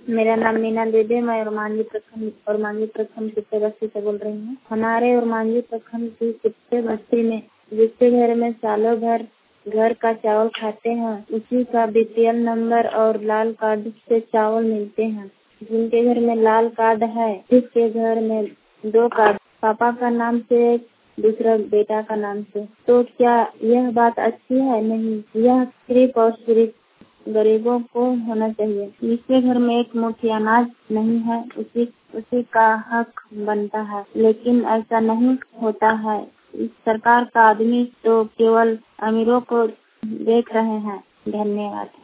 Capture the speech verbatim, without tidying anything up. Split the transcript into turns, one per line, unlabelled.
मेरा नाम मीना देवी, मैं ओरमांझी प्रखंड ओरमांझी प्रखंड सिट्टे बस्ती से बोल रही हूँ। हमारे ओरमांझी प्रखंड की सिट्टे बस्ती में जिसके घर में सालों भर घर का चावल खाते हैं, उसी का बीपीएल नंबर और लाल कार्ड से चावल मिलते हैं। जिनके घर में लाल कार्ड है, जिसके घर में दो कार्ड, पापा का नाम से, दूसरा बेटा का नाम से, तो क्या यह बात अच्छी है? नहीं, यह सिर्फ और सिर्फ गरीबों को होना चाहिए। जिसके घर में एक मुट्ठी अनाज नहीं है, उसी उसी का हक बनता है, लेकिन ऐसा नहीं होता है। इस सरकार का आदमी तो केवल अमीरों को देख रहे हैं। धन्यवाद।